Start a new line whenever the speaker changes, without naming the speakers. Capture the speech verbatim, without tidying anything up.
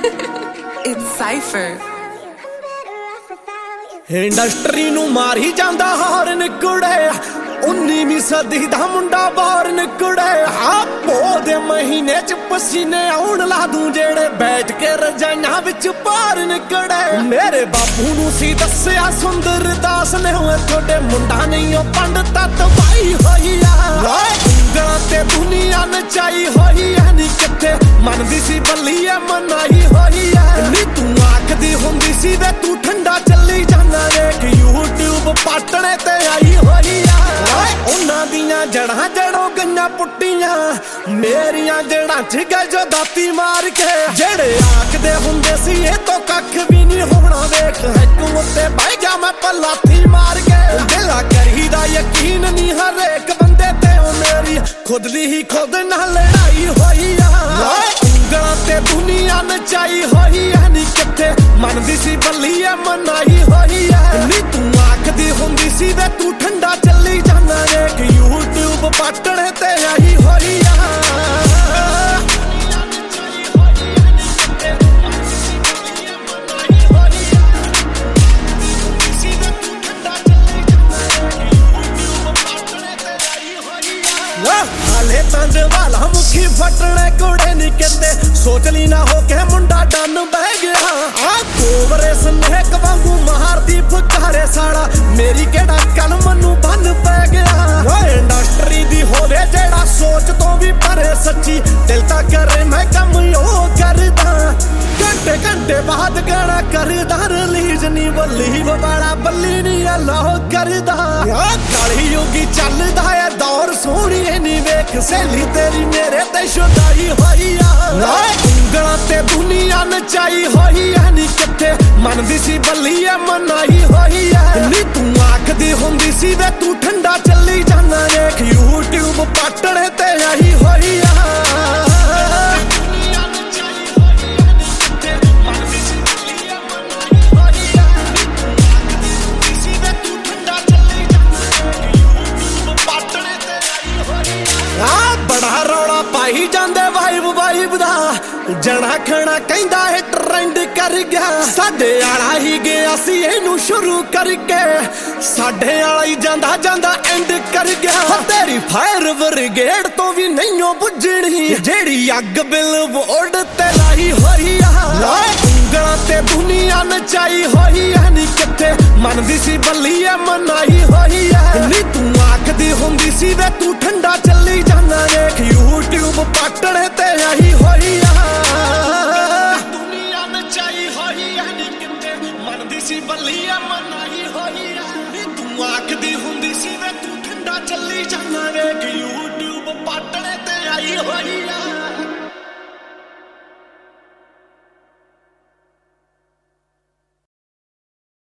It's Cypher.
Industry ਨੂੰ ਮਾਰੀ ਜਾਂਦਾ ਹਾਰਨ ਕੁੜੇ, ਉन्नीवीं ਸਦੀ ਦਾ ਮੁੰਡਾ ਬਾਰਨ ਕੁੜੇ। ਆਪੋ ਦੇ ਮਹੀਨੇ ਚ ਪਸੀਨੇ ਆਉਣ ਲਾ ਦੂੰ ਜਿਹੜੇ ਬੈਠ ਕੇ ਰਜਾਈਆਂ ਵਿੱਚ ਪਾਰਨ ਕੁੜੇ। ਮੇਰੇ ਬਾਪੂ ਨੂੰ ਸੀ ਦੱਸਿਆ ਸੁੰਦਰ ਦਾਸ ਨੇ, ਹੋਏ ਤੁਹਾਡੇ ਮੁੰਡਾ ਨਹੀਂ ਉਹ ਪੰਡਤਾਂ ਤਬਾਈ ਹੋਈ ਆ। ਉਂਗਲਾਂ ਤੇ ਦੁਨੀਆ ਨਚਾਈ ਹੋਈ ਐ, ਨੀ ਕਿੱਥੇ ਮੰਨਦੀ ਸੀ ਬੱਲੀਏ ਮਨਾਈ ਹੋਈ ਐ। ਨੀ ਤੂੰ ਆਖਦੀ ਹੁੰਦੀ ਸੀ ਵੇ ਤੂੰ ਠੰਡਾ ਚੱਲੀ ਜਾਂਦਾ, ਵੇਖ YouTube ਪਾਟਣੇ ਤੇ ਆਈ ਹੋਈ ਆ। ਉਹਨਾਂ ਦੀਆਂ ਜੜਾਂ ਜੜੋਂ ਗਈਆਂ ਪੁੱਟੀਆਂ, ਮੇਰੀਆਂ ਜੜਾਂ ਚ ਗਏ ਜੋ ਦਾਤੀ ਮਾਰ ਕੇ। ਜਿਹੜੇ ਆਖਦੇ ਹੁੰਦੇ ਸੀ ਇਹ ਤੋਂ ਕੱਖ ਵੀ ਨਹੀਂ ਹੋਣਾ, ਵੇਖ ਹੈਕੂ ਉੱਤੇ ਬਹਿ ਗਿਆ ਮੈਂ ਪਲਾਥੀ ਮਾਰ ਕੇ। ਦਿਲਾ ਕਰੀਦਾ ਯਕੀਨ ਨਹੀਂ ਹਰੇਕ ਬੰਦੇ ਤੇ, ਉਹ ਮੇਰੀ ਖੁਦ ਦੀ ਹੀ ਖੁਦ ਨਾਲ ਲੜਾਈ ਹੋਈ ਆ। ਉਂਗਲਾਂ ਤੇ ਦੁਨੀਆ ਨਚਾਈ ਹੋਈ ਐ, ਨੀ ਕਿੱਥੇ ਮੰਨਦੀ ਸੀ ਬੱਲੀਏ ਮਨਾਈ ਹੋਈ ਐ। ਨੀ ਤੂੰ ਆਖਦੀ ਹੁੰਦੀ ਸੀ ਵੇ ਤੂੰ ਠੰਡਾ ਚੱਲੀ ਜਾਂਦਾ, ਵੇਖ YouTube ਪਾਟਣੇ ਤੇ ਆਈ ਹੋਈ ਆ। ਹਾਲੇ ਤੰਜ ਵਾਲਾ ਮੁਖੀ ਫਟਣੇ ਕੁੜੇ ਨੀ ਕਹਿੰਦੇ, ਸੋਚ ਲਈ ਨਾ ਹੋ ਕੇ ਮੁੰਡਾ ਡੰਨ ਬਹਿ ਗਿਆ। ਆ ਕੋਬਰੇ ਸਨੇਕ ਵਾਂਗੂ ਮਾਰਦੀ ਫੁਕਾਰੇ ਸਾਲਾ, ਮੇਰੀ ਕਿਹੜਾ ਕਲਮ ਨੂੰ ਬੰਨ ਪੈ ਗਿਆ। ਓਏ ਇੰਡਸਟਰੀ ਦੀ ਹੋਵੇ ਜਿਹੜਾ ਸੋਚ ਤੋਂ ਵੀ ਪਰੇ, ਸੱਚੀ ਦਿਲ ਤਾਂ ਕਰੇ ਮੈਂ ਕੰਮ ਉਹ ਕਰਦਾ। ਘੰਟੇ ਘੰਟੇ ਬਾਅਦ ਗਾਣਾ ਕਰਦਾ ਰਿਲੀਜ਼, ਨੀ ਬੱਲੀ ਵਾਲਾ ਬੱਲੀ ਨੀ ਅੱਲਾਹ ਕਰਦਾ। ਆ ਕਾਲੀ ਯੋਗੀ ਚੱਲਦਾ ਏ ਦੌਰ ਸੋਹਣੀਏ, ਨੀ ਵੇਖ ਸਹੇਲੀ ਤੇਰੀ ਮੇਰੇ ਤੇ ਸ਼ੁਦਾਈ ਹੋਈ ਆ। ਉਂਗਲਾਂ ਤੇ ਦੁਨੀਆ ਨਚਾਈ ਹੋਈ ਐ, ਨੀ ਕਿੱਥੇ ਮੰਨਦੀ ਸੀ ਬੱਲੀਏ ਮਨਾਈ ਹੋਈ ਐ। ਨੀ ਤੂੰ ਆਖਦੀ ਹੁੰਦੀ ਸੀ ਵੇ ਤੂੰ ਠੰਡਾ ਚੱਲੀ ਜਾਂਦਾ, ਵੇਖ YouTube ਪਾਟਣੇ ਤੇ ਆਈ ਹੋਈ ਆ। ਬੜਾ ਰੌਲਾ ਪਾਈ ਜਾਂਦੇ ਵਾਈਬ ਵਾਈਬ ਦਾ, ਜਣਾ ਖਣਾ ਕਹਿੰਦਾ ਇਹ ਟ੍ਰੈਂਡ ਕਰ ਗਿਆ। ਸਾਡੇ ਆਲਾ ਹੀ ਗਿਆ ਸੀ ਇਹਨੂੰ ਸ਼ੁਰੂ ਕਰਕੇ, ਸਾਡੇ ਆਲਾ ਹੀ ਜਾਂਦਾ ਜਾਂਦਾ ਐਂਡ ਕਰ ਗਿਆ। ਤੇਰੀ ਫਾਇਰ ਬ੍ਰਿਗੇਡ ਤੋਂ ਵੀ ਨਹੀਂਓ ਬੁੱਝਣੀ, ਜਿਹੜੀ ਅੱਗ ਬਿਲਬੋਰਡ ਤੇ ਲਾਈ ਹੋਈ ਆ। ਉਂਗਲਾਂ ਤੇ ਦੁਨੀਆ ਨਚਾਈ ਹੋਈ ਐ, ਨੀ ਕਿੱਥੇ ਮੰਨਦੀ ਸੀ ਬੱਲੀਏ ਮਨਾਈ ਹੋਈ ਐ। ਨੀ ਤੂੰ ਆਖਦੀ ਹੁੰਦੀ ਸੀ ਵੇ ਤੂੰ ਠੰਡਾ ਚੱਲੀ ਜਾਂਦਾ, ਵੇਖ YouTube ਪਾਟਣੇ ਤੇ ਆਈ ਹੋਈ ਆ। ਦੁਨੀਆ ਨਚਾਈ ਹੋਈ ਐ, ਨੀ ਕਿੱਥੇ ਮੰਨਦੀ ਸੀ ਬੱਲੀਏ ਮਨਾਈ ਹੋਈ ਐ। ਨੀ ਤੂੰ ਆਖਦੀ ਹੁੰਦੀ ਸੀ ਵੇ ਤੂੰ ਠੰਡਾ ਚੱਲੀ ਜਾਂਦਾ।